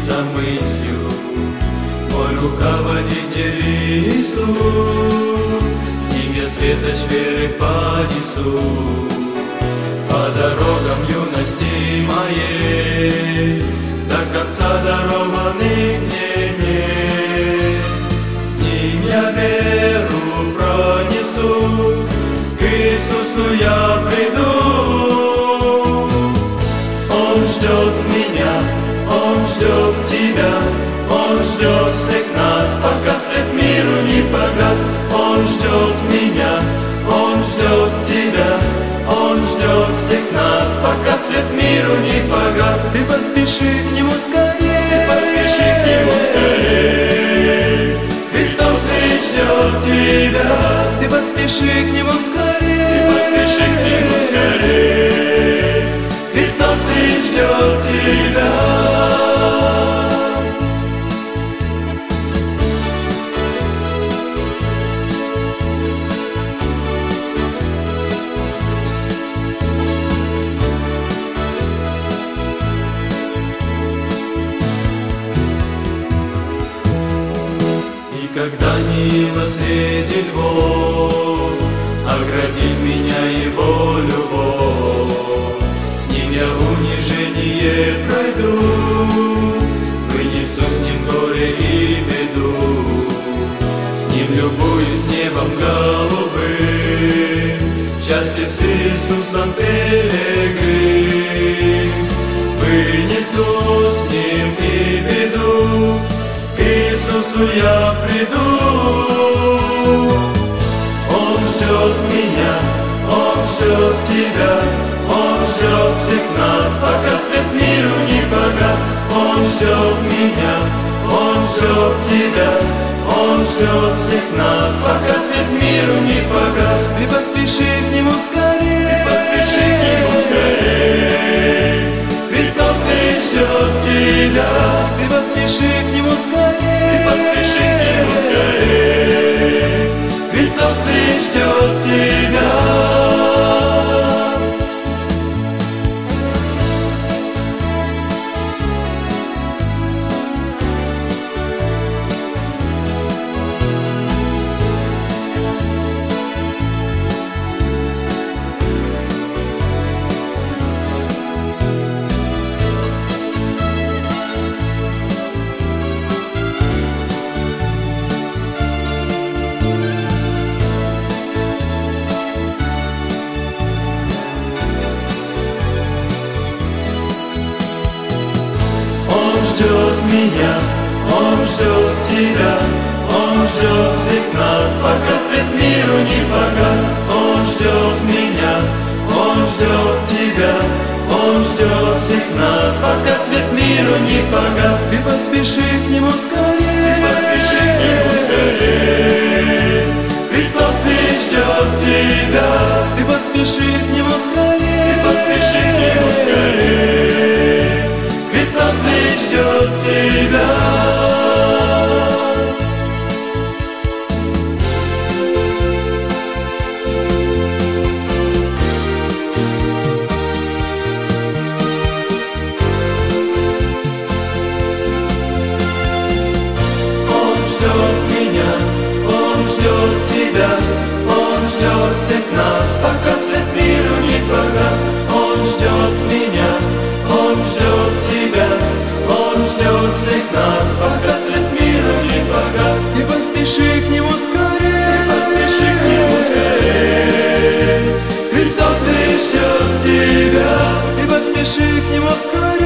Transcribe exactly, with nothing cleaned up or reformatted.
за мыслью, мой руководитель Иисус. С ним я светоч веры понесу по дорогам юности моей, до конца дарованных мне дней. С ним я веру пронесу, к Иисусу я приду. Он ждет меня, Он ждет тебя, Он ждет всех нас, пока свет миру не погас. Он ждет меня, Он ждет тебя, Он ждет всех нас, пока свет миру не погас. Ты поспеши к Нему скорей, Ты поспеши к Нему скорей, Христос ведь ждет тебя. Ты поспеши к Нему скорей, Ты поспеши к Нему скорей, Христос ведь ждет тебя. Когда Нила среди львов оградит меня его любовь, с ним я унижение пройду, вынесу с ним горе и беду, с ним любуюсь небом голубым, счастлив с Иисусом пилигрим, вынесу с ним и беду, к Иисусу я приду. Он ждет меня, Он ждет тебя, Он ждет всех нас, пока свет миру не погас. Он ждет меня, Он ждет тебя, Он ждет всех нас, пока свет миру не погас. Ты поспеши к Нему скорей, Ты поспеши к Нему скорей, Христос ведь ждет тебя. Ты поспеши к Нему скорей, Ты поспеши к Нему скорей, Христос ведь ждет тебя. Он ждет меня, Он ждет тебя, Он ждет всех нас, пока свет миру не погас. Он ждет меня, Он ждет тебя, Он ждет всех нас, пока свет миру не погас. Ты поспеши к Нему скорей, Ты поспеши к Нему скорей, Христос ведь ждет тебя. Ты поспеши к Нему скорей, Ты поспеши к Нему скорей, Христос ведь ждет тебя. Он ждет меня, Он ждет тебя, Он ждет всех нас, пока свет миру не погас. Он ждет меня, Он ждет тебя, Он ждет всех нас, пока свет миру не погас. Ты поспеши к Нему скорей, Ты поспеши к Нему скорей, Христос ведь ждет тебя. Ты поспеши к Нему скорей,